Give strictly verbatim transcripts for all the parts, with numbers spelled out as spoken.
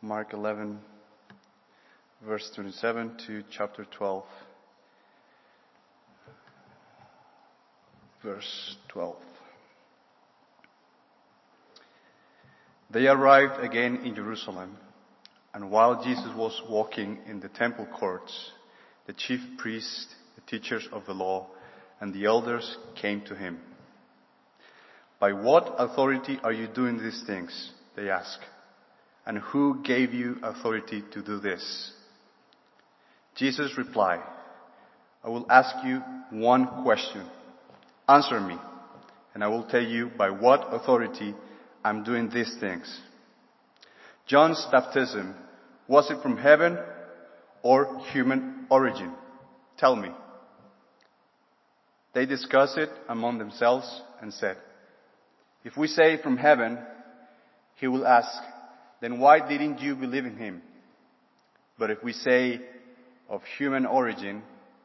Mark eleven, verse twenty-seven to chapter twelve, verse twelve. They arrived again in Jerusalem, and while Jesus was walking in the temple courts, the chief priests, the teachers of the law, and the elders came to him. "By what authority are you doing these things?" they asked. "And who gave you authority to do this?" Jesus replied, "I will ask you one question. Answer me, and I will tell you by what authority I'm doing these things. John's baptism, was it from heaven or human origin? Tell me." They discussed it among themselves and said, "If we say from heaven," he will ask, "then why didn't you believe in him? But if we say of human origin,"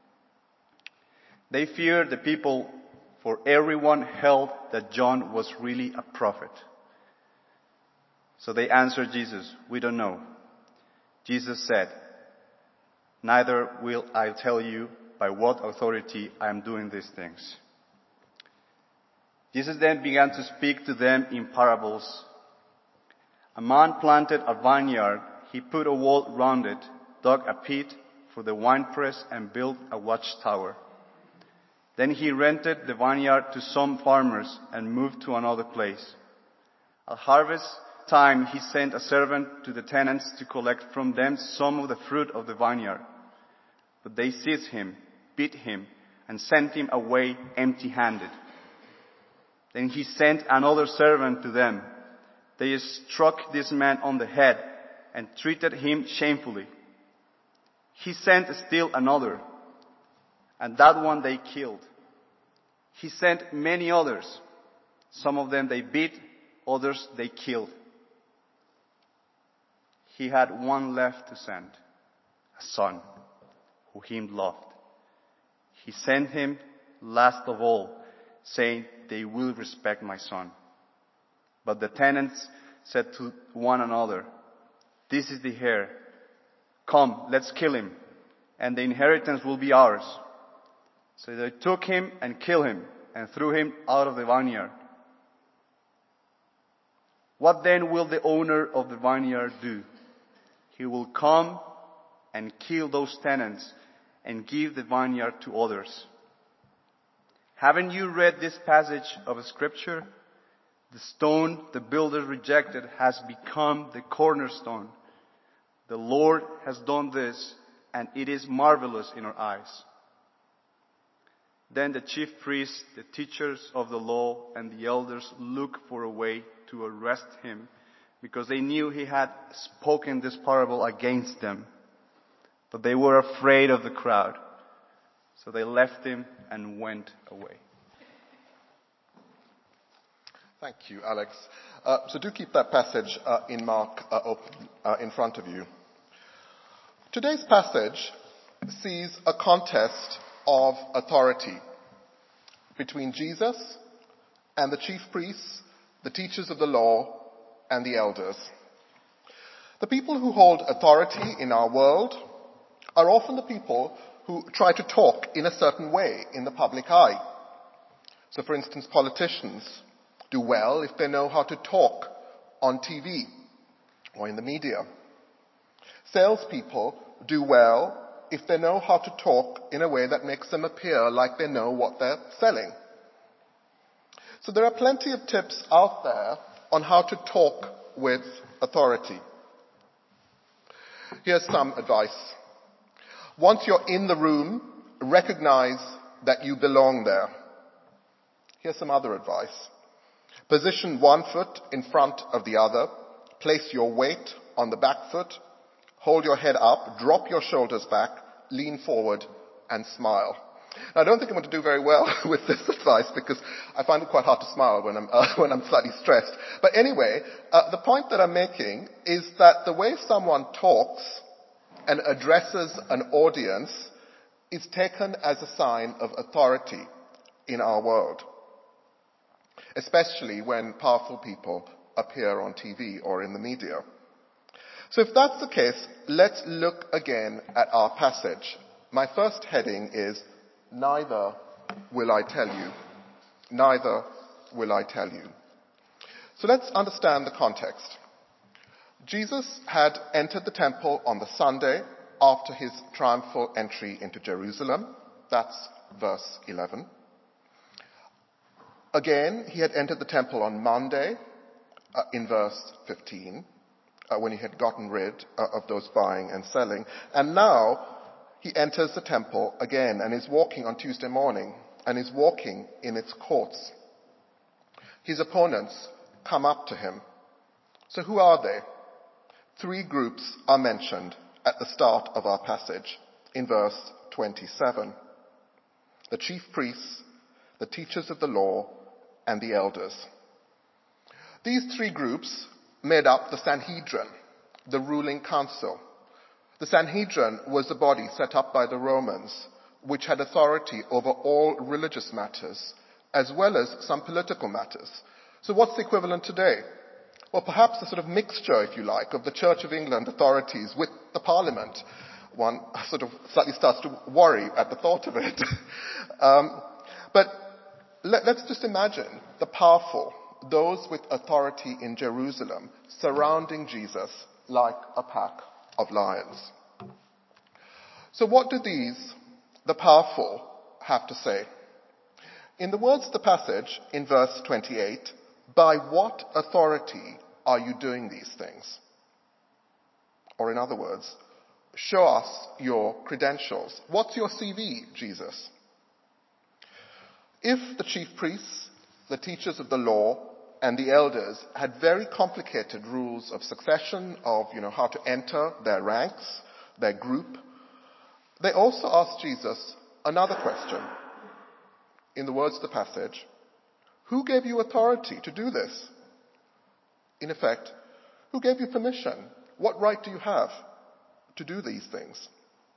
they feared the people, for everyone held that John was really a prophet. So they answered Jesus, "We don't know." Jesus said, "Neither will I tell you by what authority I am doing these things." Jesus then began to speak to them in parables. "A man planted a vineyard. He put a wall round it, dug a pit for the winepress, and built a watchtower. Then he rented the vineyard to some farmers and moved to another place. At harvest time, he sent a servant to the tenants to collect from them some of the fruit of the vineyard. But they seized him, beat him, and sent him away empty-handed. Then he sent another servant to them. They struck this man on the head and treated him shamefully. He sent still another, and that one they killed. He sent many others. Some of them they beat, others they killed. He had one left to send, a son, who he loved. He sent him last of all, saying, 'They will respect my son.' But the tenants said to one another, 'This is the heir. Come, let's kill him, and the inheritance will be ours.' So they took him and killed him and threw him out of the vineyard. What then will the owner of the vineyard do? He will come and kill those tenants and give the vineyard to others. Haven't you read this passage of Scripture? The stone the builders rejected has become the cornerstone. The Lord has done this, and it is marvelous in our eyes." Then the chief priests, the teachers of the law, and the elders looked for a way to arrest him, because they knew he had spoken this parable against them. But they were afraid of the crowd. So they left him and went away. Thank you, Alex. Uh, so do keep that passage uh, in Mark uh, open uh, in front of you. Today's passage sees a contest of authority between Jesus and the chief priests, the teachers of the law, and the elders. The people who hold authority in our world are often the people who try to talk in a certain way in the public eye. So, for instance, politicians do well if they know how to talk on T V or in the media. Salespeople do well if they know how to talk in a way that makes them appear like they know what they're selling. So there are plenty of tips out there on how to talk with authority. Here's some advice. Once you're in the room, recognize that you belong there. Here's some other advice. Position one foot in front of the other. Place your weight on the back foot. Hold your head up. Drop your shoulders back. Lean forward and smile. Now, I don't think I'm going to do very well with this advice because I find it quite hard to smile when I'm, uh, when I'm slightly stressed. But anyway, uh, the point that I'm making is that the way someone talks and addresses an audience is taken as a sign of authority in our world, especially when powerful people appear on T V or in the media. So if that's the case, let's look again at our passage. My first heading is, neither will I tell you. Neither will I tell you. So let's understand the context. Jesus had entered the temple on the Sunday after his triumphal entry into Jerusalem. That's verse eleven. Again, he had entered the temple on Monday uh, in verse fifteen, uh, when he had gotten rid uh, of those buying and selling. And now he enters the temple again and is walking on Tuesday morning and is walking in its courts. His opponents come up to him. So who are they? Three groups are mentioned at the start of our passage in verse twenty-seven. The chief priests, the teachers of the law, and the elders. These three groups made up the Sanhedrin, the ruling council. The Sanhedrin was the body set up by the Romans, which had authority over all religious matters, as well as some political matters. So what's the equivalent today? Well, perhaps a sort of mixture, if you like, of the Church of England authorities with the Parliament. One sort of slightly starts to worry at the thought of it. um, but let, let's just imagine the powerful, those with authority in Jerusalem, surrounding Jesus like a pack of lions. So what do these, the powerful, have to say? In the words of the passage, in verse twenty-eight, by what authority are you doing these things? Or in other words, show us your credentials. What's your C V, Jesus? If the chief priests, the teachers of the law, and the elders had very complicated rules of succession, of, you know, how to enter their ranks, their group, they also asked Jesus another question. In the words of the passage, who gave you authority to do this? In effect, who gave you permission? What right do you have to do these things?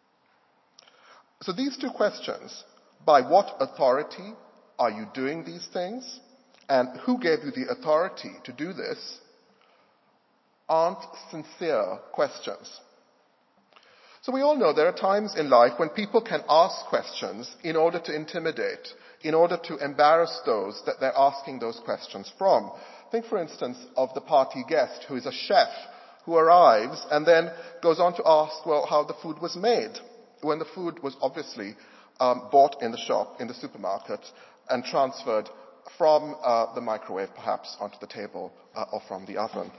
So these two questions, by what authority are you doing these things? And who gave you the authority to do this? Aren't sincere questions. So we all know there are times in life when people can ask questions in order to intimidate, in order to embarrass those that they're asking those questions from. Think, for instance, of the party guest who is a chef who arrives and then goes on to ask, well, how the food was made, when the food was obviously um, bought in the shop, in the supermarket, and transferred from uh, the microwave perhaps onto the table uh, or from the oven.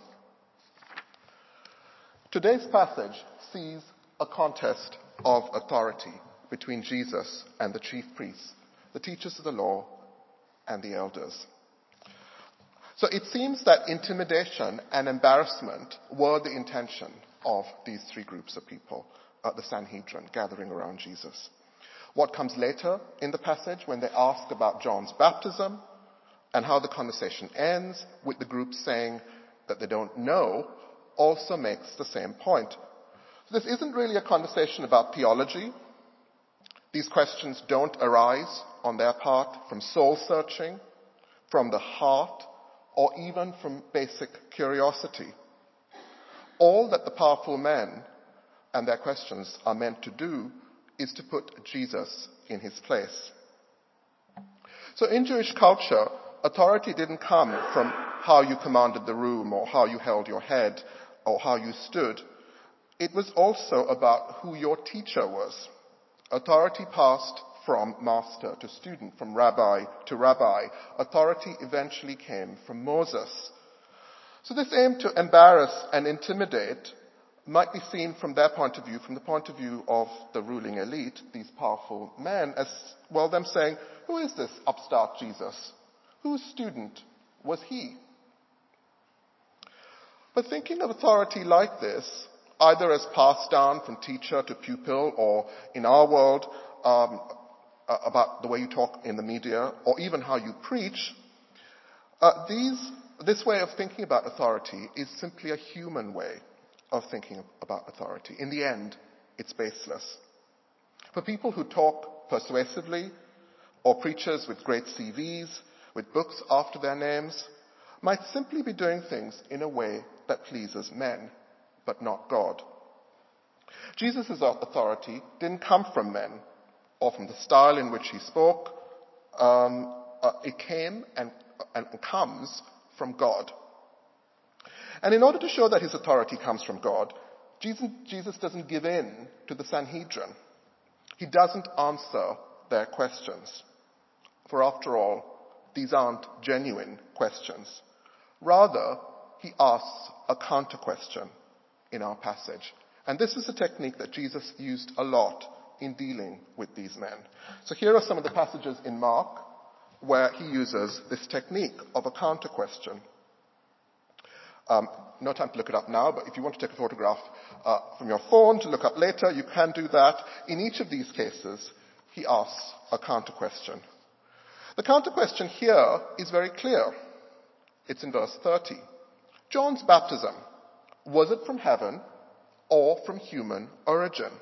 Today's passage sees a contest of authority between Jesus and the chief priests, the teachers of the law, and the elders. So it seems that intimidation and embarrassment were the intention of these three groups of people, uh, the Sanhedrin, gathering around Jesus. What comes later in the passage, when they ask about John's baptism, and how the conversation ends with the group saying that they don't know, also makes the same point. So this isn't really a conversation about theology. These questions don't arise on their part from soul searching, from the heart, or even from basic curiosity. All that the powerful men and their questions are meant to do is to put Jesus in his place. So in Jewish culture, authority didn't come from how you commanded the room or how you held your head or how you stood. It was also about who your teacher was. Authority passed from master to student, from rabbi to rabbi. Authority eventually came from Moses. So this aim to embarrass and intimidate might be seen from their point of view, from the point of view of the ruling elite, these powerful men, as, well, them saying, who is this upstart Jesus? Whose student was he? But thinking of authority like this, either as passed down from teacher to pupil, or in our world, um, about the way you talk in the media, or even how you preach, uh, these, this way of thinking about authority is simply a human way of thinking about authority. In the end, it's baseless. For people who talk persuasively, or preachers with great C Vs, with books after their names, might simply be doing things in a way that pleases men, but not God. Jesus' authority didn't come from men or from the style in which he spoke. Um, uh, it came and, and comes from God. And in order to show that his authority comes from God, Jesus, Jesus doesn't give in to the Sanhedrin. He doesn't answer their questions. For after all, these aren't genuine questions. Rather, he asks a counter question in our passage. And this is a technique that Jesus used a lot in dealing with these men. So here are some of the passages in Mark where he uses this technique of a counter question. Um, no time to look it up now, but if you want to take a photograph uh, from your phone to look up later, you can do that. In each of these cases, he asks a counter question. The counter question here is very clear. It's in verse thirty. John's baptism, was it from heaven or from human origin?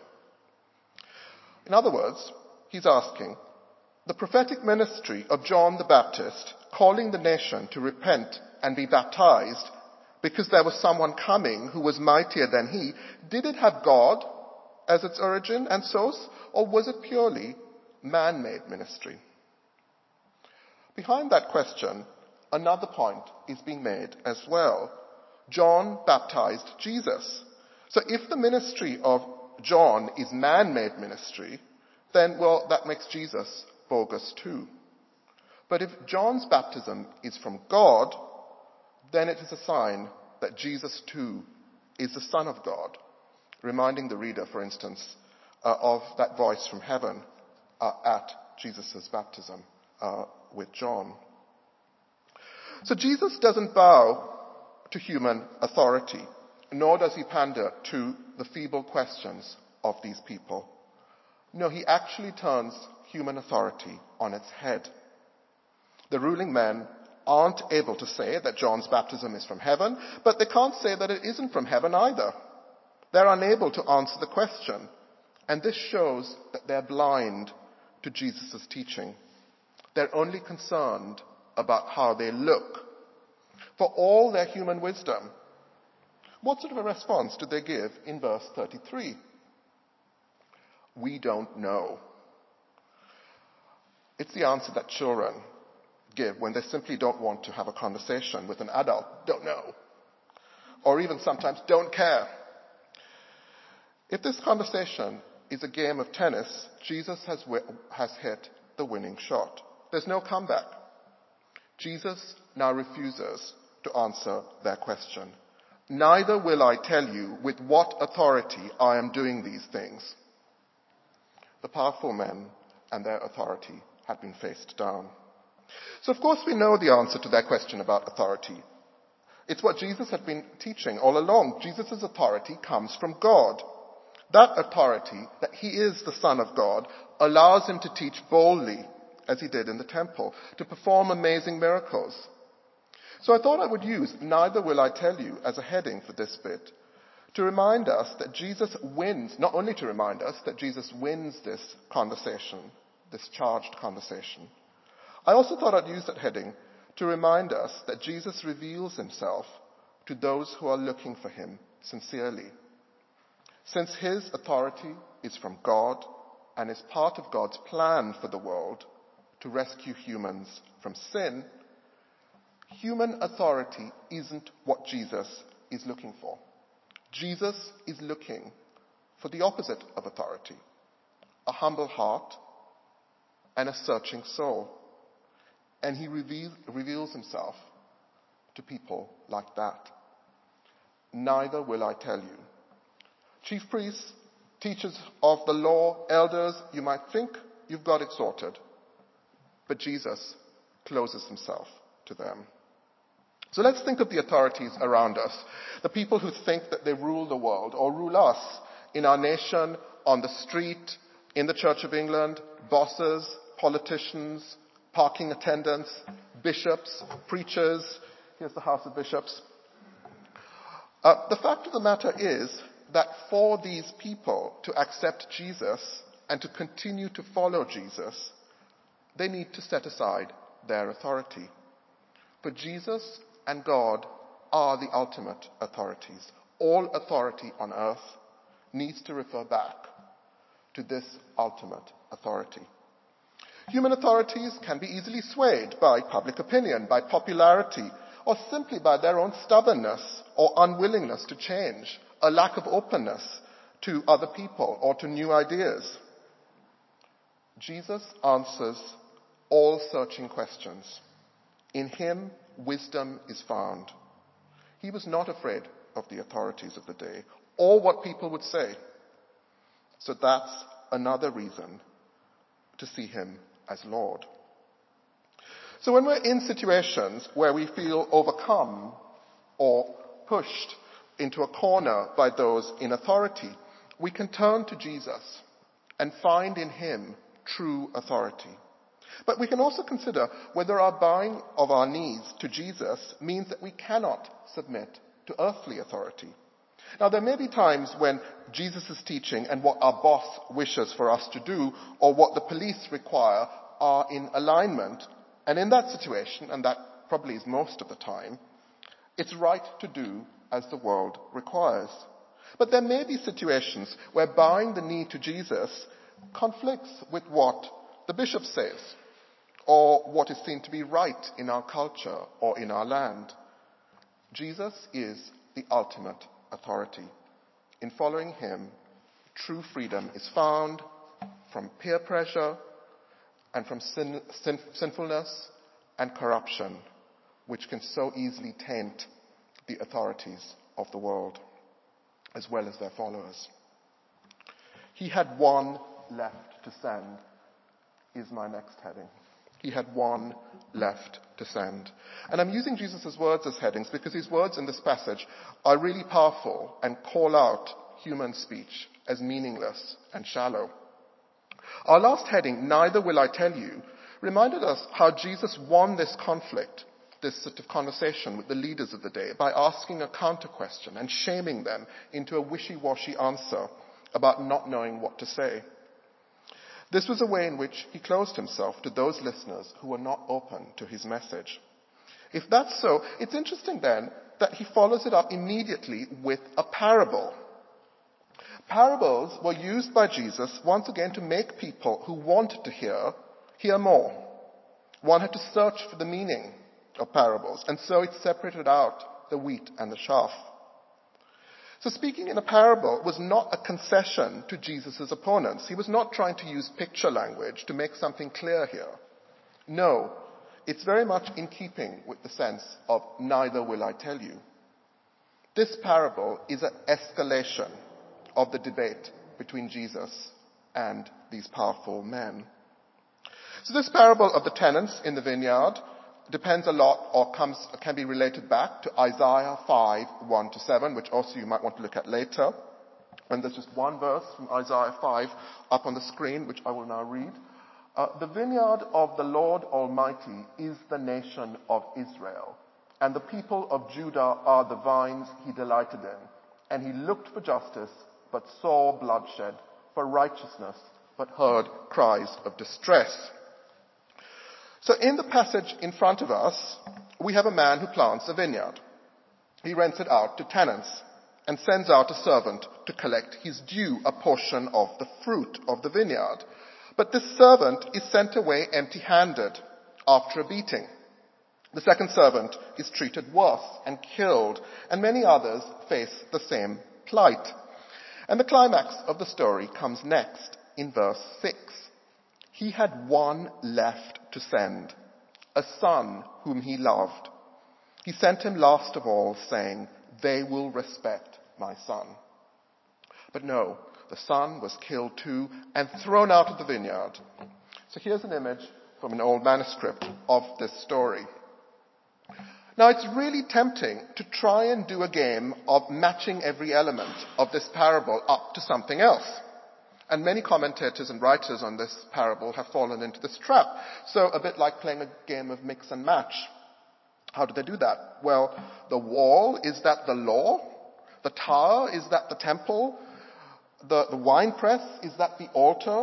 In other words, he's asking, the prophetic ministry of John the Baptist, calling the nation to repent and be baptized because there was someone coming who was mightier than he, did it have God as its origin and source, or was it purely man-made ministry? Behind that question, another point is being made as well. John baptized Jesus. So if the ministry of John is man-made ministry, then, well, that makes Jesus bogus too. But if John's baptism is from God, then it is a sign that Jesus too is the Son of God, reminding the reader, for instance, uh, of that voice from heaven uh, at Jesus' baptism uh, with John. So Jesus doesn't bow to human authority, nor does he pander to the feeble questions of these people. No, he actually turns human authority on its head. The ruling men aren't able to say that John's baptism is from heaven, but they can't say that it isn't from heaven either. They're unable to answer the question, and this shows that they're blind to Jesus' teaching. They're only concerned about how they look. For all their human wisdom, what sort of a response do they give in verse thirty-three? We don't know. It's the answer that children give when they simply don't want to have a conversation with an adult. Don't know. Or even sometimes don't care. If this conversation is a game of tennis, Jesus has, wi- has hit the winning shot. There's no comeback. Jesus now refuses to answer their question. Neither will I tell you with what authority I am doing these things. The powerful men and their authority had been faced down. So of course we know the answer to their question about authority. It's what Jesus had been teaching all along. Jesus' authority comes from God. That authority, that he is the Son of God, allows him to teach boldly, as he did in the temple, to perform amazing miracles. So I thought I would use neither will I tell you as a heading for this bit, to remind us that Jesus wins, not only to remind us that Jesus wins this conversation, this charged conversation. I also thought I'd use that heading to remind us that Jesus reveals himself to those who are looking for him sincerely. Since his authority is from God and is part of God's plan for the world to rescue humans from sin, human authority isn't what Jesus is looking for. Jesus is looking for the opposite of authority, a humble heart and a searching soul. And he reveal, reveals himself to people like that. Neither will I tell you. Chief priests, teachers of the law, elders, you might think you've got it sorted. But Jesus closes himself to them. So let's think of the authorities around us, the people who think that they rule the world or rule us in our nation, on the street, in the Church of England, bosses, politicians, parking attendants, bishops, preachers. Here's the House of Bishops. Uh, the fact of the matter is that for these people to accept Jesus and to continue to follow Jesus, they need to set aside their authority. For Jesus and God are the ultimate authorities. all authority on earth needs to refer back to this ultimate authority. Human authorities can be easily swayed by public opinion, by popularity, or simply by their own stubbornness or unwillingness to change, a lack of openness to other people or to new ideas. Jesus answers all searching questions. In him, wisdom is found. He was not afraid of the authorities of the day or what people would say. So that's another reason to see him as Lord. So when we're in situations where we feel overcome or pushed into a corner by those in authority, we can turn to Jesus and find in him true authority. But we can also consider whether our bowing of our knees to Jesus means that we cannot submit to earthly authority. Now, there may be times when Jesus' teaching and what our boss wishes for us to do or what the police require are in alignment. And in that situation, and that probably is most of the time, it's right to do as the world requires. But there may be situations where bowing the knee to Jesus conflicts with what the bishop says or what is seen to be right in our culture or in our land. Jesus is the ultimate authority. In following him, true freedom is found from peer pressure and from sin, sin, sinfulness and corruption, which can so easily taint the authorities of the world, as well as their followers. He had one left to send, is my next heading. He had one left to send. And I'm using Jesus' words as headings because his words in this passage are really powerful and call out human speech as meaningless and shallow. Our last heading, Neither Will I Tell You, reminded us how Jesus won this conflict, this sort of conversation with the leaders of the day, by asking a counter question and shaming them into a wishy-washy answer about not knowing what to say. This was a way in which he closed himself to those listeners who were not open to his message. If that's so, it's interesting then that he follows it up immediately with a parable. Parables were used by Jesus once again to make people who wanted to hear, hear more. One had to search for the meaning of parables, and so it separated out the wheat and the chaff. So speaking in a parable was not a concession to Jesus' opponents. He was not trying to use picture language to make something clear here. No, it's very much in keeping with the sense of neither will I tell you. This parable is an escalation of the debate between Jesus and these powerful men. So this parable of the tenants in the vineyard depends a lot, or comes, can be related back to Isaiah five, one to seven, which also you might want to look at later. And there's just one verse from Isaiah five up on the screen, which I will now read. Uh, the vineyard of the Lord Almighty is the nation of Israel, and the people of Judah are the vines he delighted in. And he looked for justice, but saw bloodshed, for righteousness, but heard cries of distress. So in the passage in front of us, we have a man who plants a vineyard. He rents it out to tenants and sends out a servant to collect his due, a portion of the fruit of the vineyard. But this servant is sent away empty-handed after a beating. The second servant is treated worse and killed, and many others face the same plight. And the climax of the story comes next in verse six. He had one left to send, a son whom he loved. He sent him last of all, saying, "They will respect my son." But no, the son was killed too and thrown out of the vineyard. So here's an image from an old manuscript of this story. Now, it's really tempting to try and do a game of matching every element of this parable up to something else. And many commentators and writers on this parable have fallen into this trap. So a bit like playing a game of mix and match. How do they do that? Well, the wall, is that the law? The tower, is that the temple? The, the winepress, is that the altar?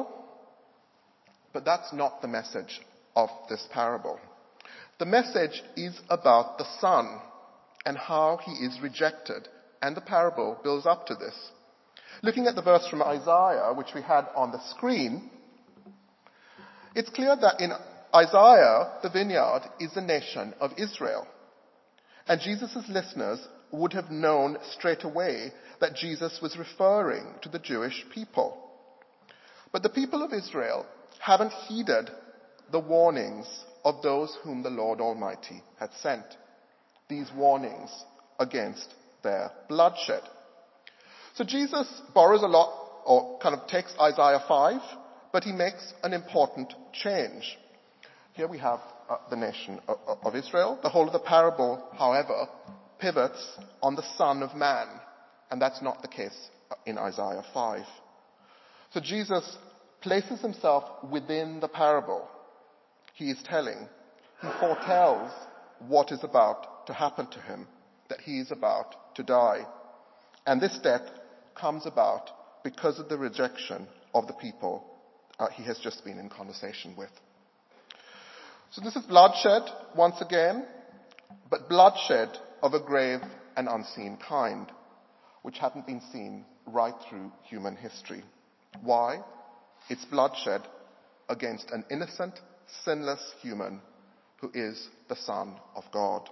But that's not the message of this parable. The message is about the son and how he is rejected and the parable builds up to this. Looking at the verse from Isaiah, which we had on the screen, it's clear that in Isaiah, the vineyard is the nation of Israel. And Jesus' listeners would have known straight away that Jesus was referring to the Jewish people. But the people of Israel haven't heeded the warnings of those whom the Lord Almighty had sent. These warnings against their bloodshed. So Jesus borrows a lot, or kind of takes Isaiah five, but he makes an important change. Here we have uh, the nation of, of Israel. The whole of the parable, however, pivots on the Son of Man, and that's not the case in Isaiah five. So Jesus places himself within the parable. He is telling, he foretells what is about to happen to him, that he is about to die. And this death comes about because of the rejection of the people uh, he has just been in conversation with. So this is bloodshed once again, but bloodshed of a grave and unseen kind, which hadn't been seen right through human history. Why? It's bloodshed against an innocent, sinless human who is the Son of God.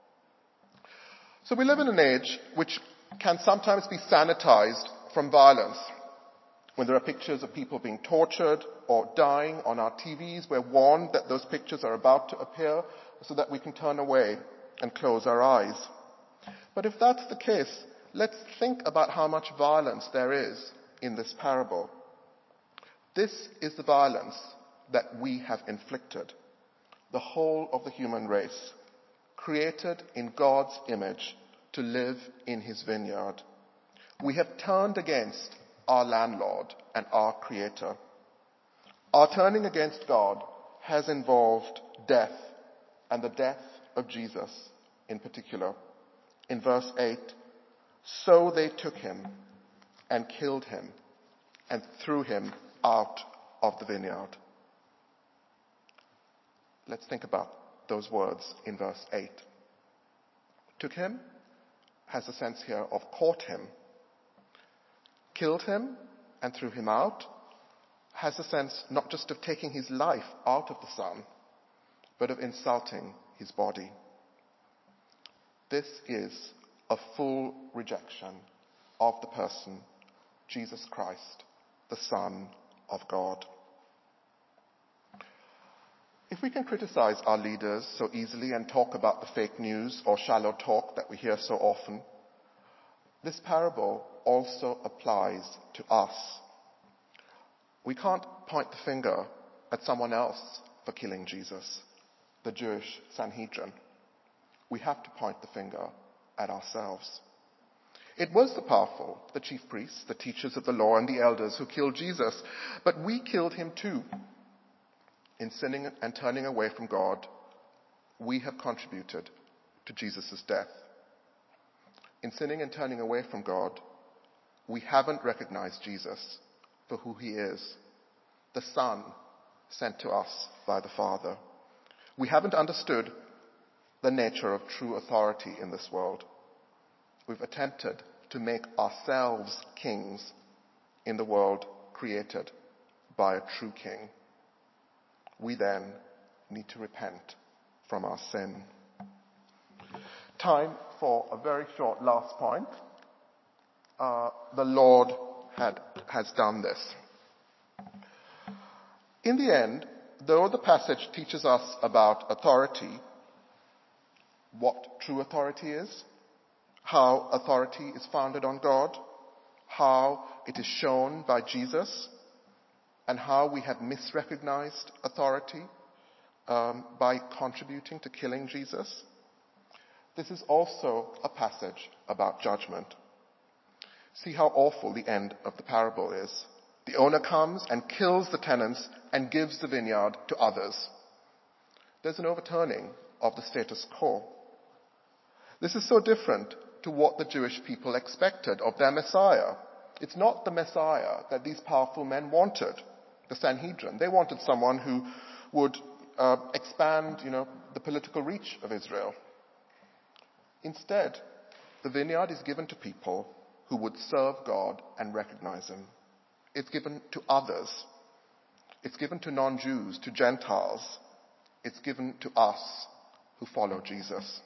So we live in an age which can sometimes be sanitized from violence. When there are pictures of people being tortured or dying on our T Vs, we're warned that those pictures are about to appear so that we can turn away and close our eyes. But if that's the case, let's think about how much violence there is in this parable. This is the violence that we have inflicted. The whole of the human race, created in God's image to live in his vineyard. We have turned against our landlord and our creator. Our turning against God has involved death, and the death of Jesus in particular. In verse eight, so they took him and killed him and threw him out of the vineyard. Let's think about those words in verse eight. Took him has a sense here of caught him. Killed him and threw him out has a sense not just of taking his life out of the sun, but of insulting his body. This is a full rejection of the person, Jesus Christ, the Son of God. If we can criticize our leaders so easily and talk about the fake news or shallow talk that we hear so often, this parable also applies to us. We can't point the finger at someone else for killing Jesus, the Jewish Sanhedrin. We have to point the finger at ourselves. It was the powerful, the chief priests, the teachers of the law, and the elders who killed Jesus, but we killed him too. In sinning and turning away from God, we have contributed to Jesus' death. In sinning and turning away from God, we haven't recognized Jesus for who he is, the Son sent to us by the Father. We haven't understood the nature of true authority in this world. We've attempted to make ourselves kings in the world created by a true king. We then need to repent from our sin. Time for a very short last point. Uh, the Lord had, has done this. In the end, though the passage teaches us about authority, what true authority is, how authority is founded on God, how it is shown by Jesus, and how we have misrecognized authority um, by contributing to killing Jesus. This is also a passage about judgment. See how awful the end of the parable is. The owner comes and kills the tenants and gives the vineyard to others. There's an overturning of the status quo. This is so different to what the Jewish people expected of their Messiah. It's not the Messiah that these powerful men wanted, the Sanhedrin. They wanted someone who would uh, expand, you know, the political reach of Israel. Instead, The vineyard is given to people who would serve God and recognize him. It's given to others. It's given to non-Jews, to Gentiles. It's given to us who follow Jesus.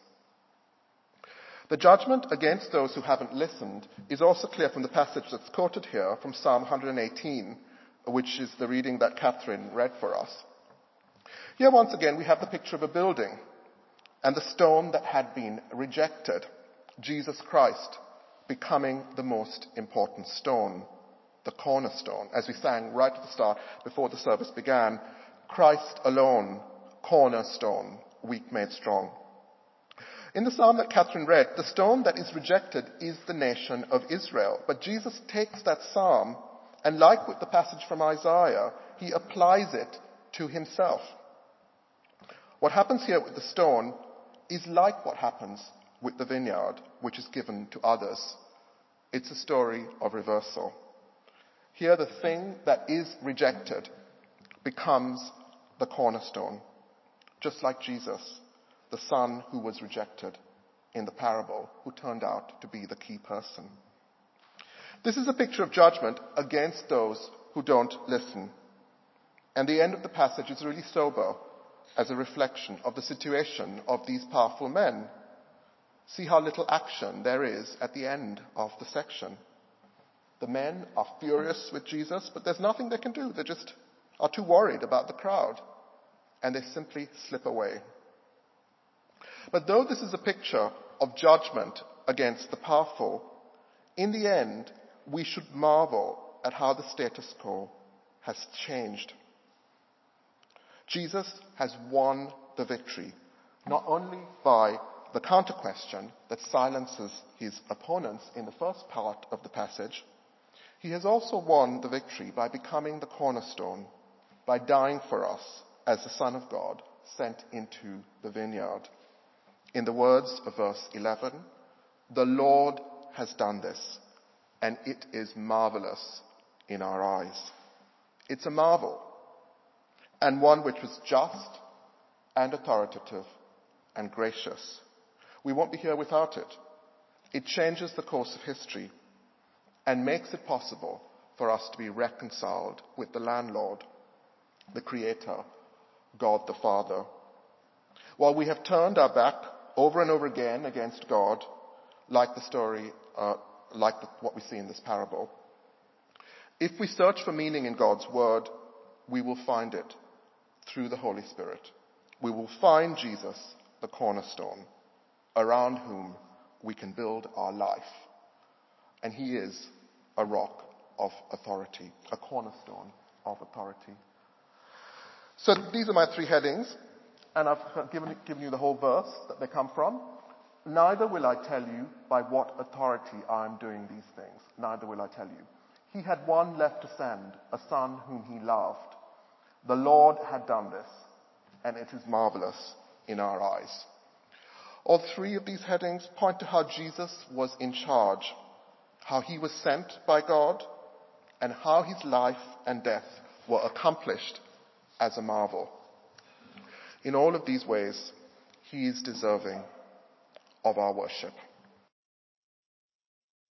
The judgment against those who haven't listened is also clear from the passage that's quoted here from Psalm one hundred eighteen, which is the reading that Catherine read for us. Here once again we have the picture of a building and the stone that had been rejected, Jesus Christ, becoming the most important stone, the cornerstone. As we sang right at the start, before the service began, Christ alone, cornerstone, weak made strong. In the psalm that Catherine read, the stone that is rejected is the nation of Israel. But Jesus takes that psalm and, like with the passage from Isaiah, he applies it to himself. What happens here with the stone is like what happens with the vineyard, which is given to others. It's a story of reversal. Here the thing that is rejected becomes the cornerstone, just like Jesus, the son who was rejected in the parable, who turned out to be the key person. This is a picture of judgment against those who don't listen. And the end of the passage is really sober as a reflection of the situation of these powerful men. See how little action there is at the end of the section. The men are furious with Jesus, but there's nothing they can do. They just are too worried about the crowd, and they simply slip away. But though this is a picture of judgment against the powerful, in the end, we should marvel at how the status quo has changed. Jesus has won the victory, not only by the counter question that silences his opponents in the first part of the passage, he has also won the victory by becoming the cornerstone, by dying for us as the Son of God sent into the vineyard. In the words of verse eleven, the Lord has done this, and it is marvelous in our eyes. It's a marvel, and one which was just and authoritative and gracious. We won't be here without it. It changes the course of history and makes it possible for us to be reconciled with the landlord, the Creator, God the Father. While we have turned our back over and over again against God, like the story, uh, like the, what we see in this parable, if we search for meaning in God's Word, we will find it through the Holy Spirit. We will find Jesus, the cornerstone, around whom we can build our life. And he is a rock of authority, a cornerstone of authority. So these are my three headings, and I've given, given you the whole verse that they come from. Neither will I tell you by what authority I am doing these things. Neither will I tell you. He had one left to send, a son whom he loved. The Lord had done this, and it is marvelous in our eyes. All three of these headings point to how Jesus was in charge, how he was sent by God, and how his life and death were accomplished as a marvel. In all of these ways, he is deserving of our worship.